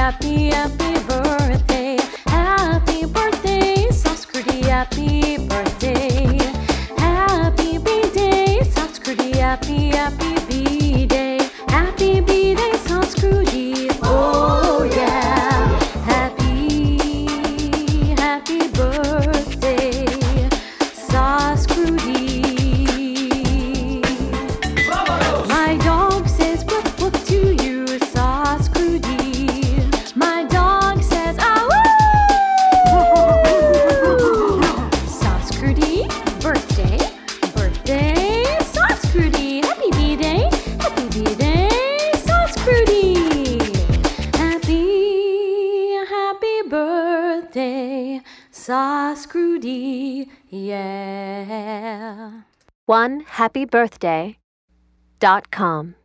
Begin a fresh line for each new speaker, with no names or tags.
happy, happy birthday. Happy birthday, Sanskruti, happy birthday. Happy B-Day, Sanskruti, happy, happy B-Day. Happy B-Day, Sanskruti, oh yeah. Happy, happy birthday, Sanskruti. My dog says woof woof to you, Sanskruti. My dog says ah woo. Sanskruti, birthday, birthday, Sanskruti. Happy B-Day, Sanskruti. Happy, happy birthday, Sanskruti, yeah.
OneHappyBirthday.com